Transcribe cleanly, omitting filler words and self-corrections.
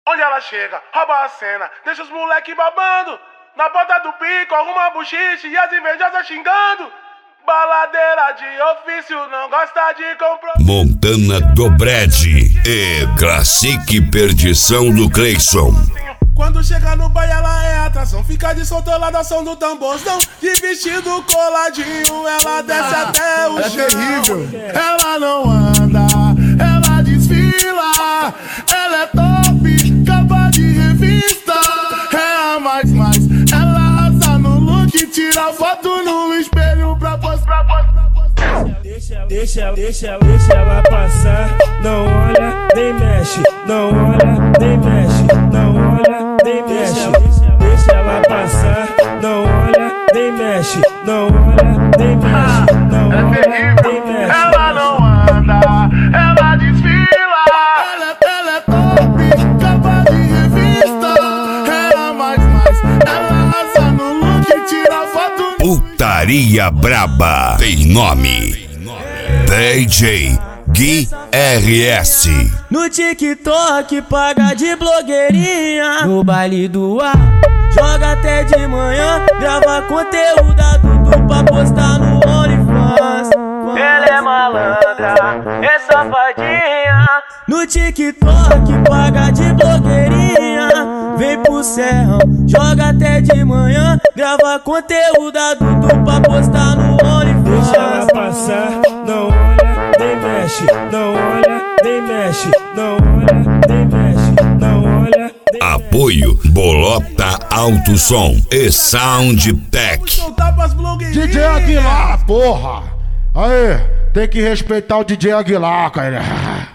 Onde ela chega, rouba a cena, deixa os moleque babando. Na ponta do pico, arruma buchiche e as invejosas xingando. Baladeira de ofício, não gosta de compromisso. Montana do Brad e Classic Perdição do Cleison. Quando chega no baile ela é atração, fica de soltoladação do tamborzão. De vestido coladinho, ela desce até o chão. É terrível. Ela não anda, ela desfila. Ela é top, capa de revista. É a mais, ela arrasa no look, tira foto no espelho pra postar. Deixa ela passar, não olha, nem mexe, não olha, nem mexe, não olha, nem mexe. Deixa ela passar, não olha, nem mexe, não olha, nem mexe, não olha, nem mexe. Ela não anda, ela desfila. Ela é top, capa de revista. Ela mais, ela arrasa no look, tira foto. Putaria Braba tem nome: DJ Gui RS. No TikTok paga de blogueirinha, no baile do ar joga até de manhã, grava conteúdo adulto pra postar no OnlyFans. Ela é malandra, é safadinha. No TikTok paga de blogueirinha, vem pro serrão, joga até de manhã, grava conteúdo adulto pra postar no OnlyFans. Deixa ela passar, não olha, nem mexe, não olha, nem mexe, não olha, nem mexe, não olha. Apoio Bolota Alto Som e Soundtech. DJ Aguilar, porra! Aê, tem que respeitar o DJ Aguilar, cara.